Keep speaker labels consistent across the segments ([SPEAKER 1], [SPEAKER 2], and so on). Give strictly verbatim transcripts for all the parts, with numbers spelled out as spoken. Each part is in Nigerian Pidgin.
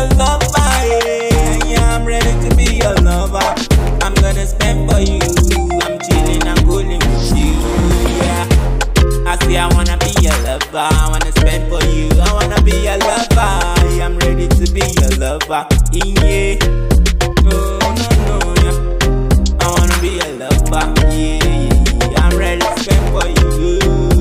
[SPEAKER 1] your lover, yeah, yeah, I'm ready to be your lover. I'm gonna spend for you, I'm chilling, I'm cooling with you, yeah. I say I wanna be your lover, I wanna spend for you, I wanna be your lover, yeah, I'm ready to be your lover, yeah. No, no, no, yeah. I wanna be your lover, yeah, yeah, yeah. I'm ready to spend for you.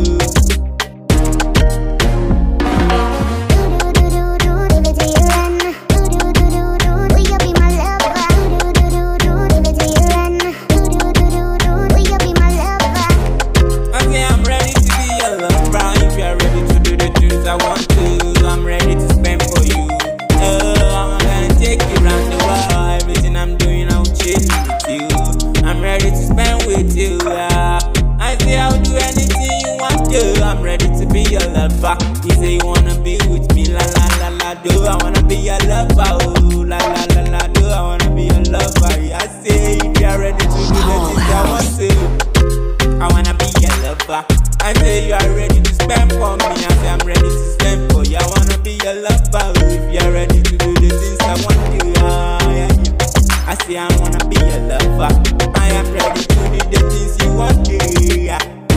[SPEAKER 1] I'm ready to be your lover. You say you wanna be with me, la la la la. Do I wanna be your lover? Oh, la la la la. Do I wanna be your lover? I say if you're ready to do the things I want to, I wanna be your lover. I say you are ready to spend for me. I say I'm ready to spend for you. I wanna be your lover. Oh, if you're ready to do the things I want to, ah, yeah, yeah. I say I wanna be your lover. I am ready to do the things you want to, yeah.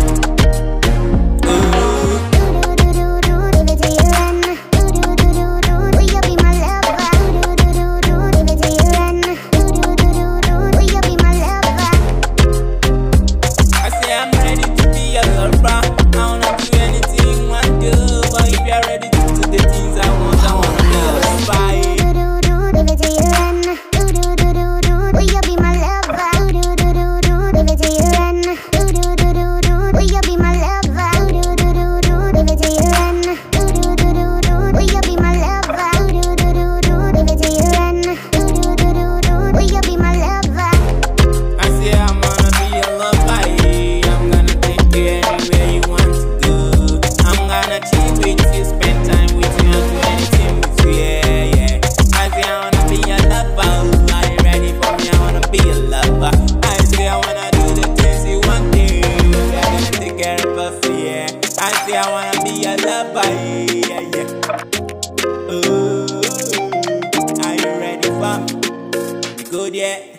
[SPEAKER 1] I say I wanna be your lover, yeah, yeah. Oh, are you ready for me? Good, yeah.